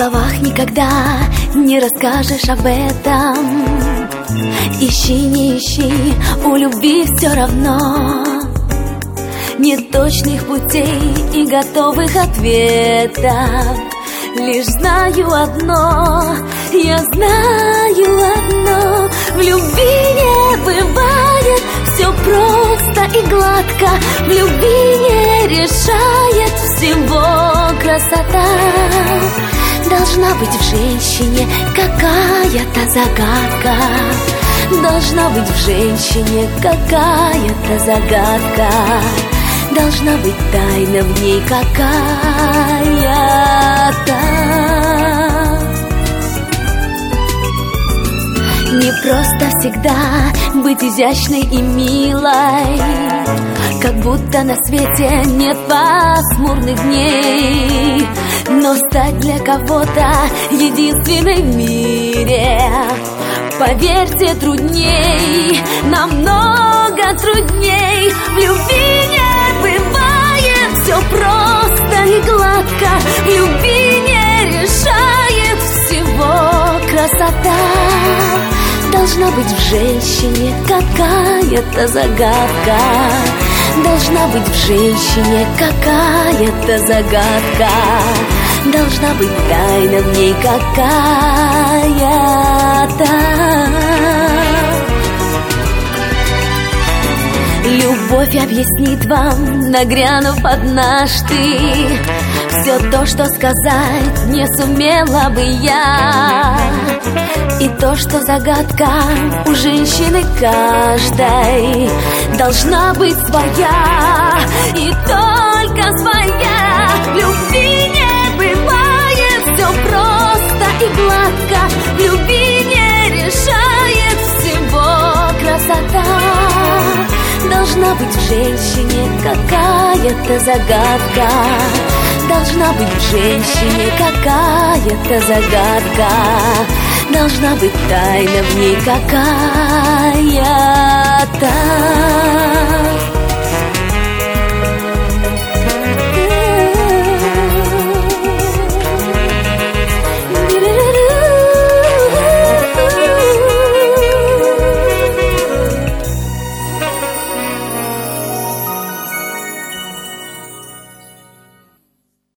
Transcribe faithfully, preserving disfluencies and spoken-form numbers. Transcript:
словах никогда не расскажешь об этом. Ищи, не ищи, у любви все равно нет точных путей и готовых ответов. Лишь знаю одно, я знаю одно: в любви не бывает все просто и гладко. В любви не решает всего красота. Должна быть в женщине какая-то загадка. Должна быть в женщине какая-то загадка. Должна быть тайна в ней какая-то. Не просто всегда быть изящной и милой, как будто на свете нет пасмурных дней. Но стать для кого-то единственной в мире, поверьте, трудней, намного трудней. В любви не бывает все просто и гладко. В любви не решает всего красота. Должна быть в женщине какая-то загадка. Должна быть в женщине какая-то загадка. Должна быть тайна в ней какая-то. Любовь объяснит вам, нагрянув однажды, все то, что сказать не сумела бы я. И то, что загадка у женщины каждой должна быть своя, и только своя. В любви не бывает все просто и гладко. В любви не решает всего красота. Должна быть в женщине какая-то загадка. Должна быть в женщине какая-то загадка. Должна быть тайна в ней какая-то.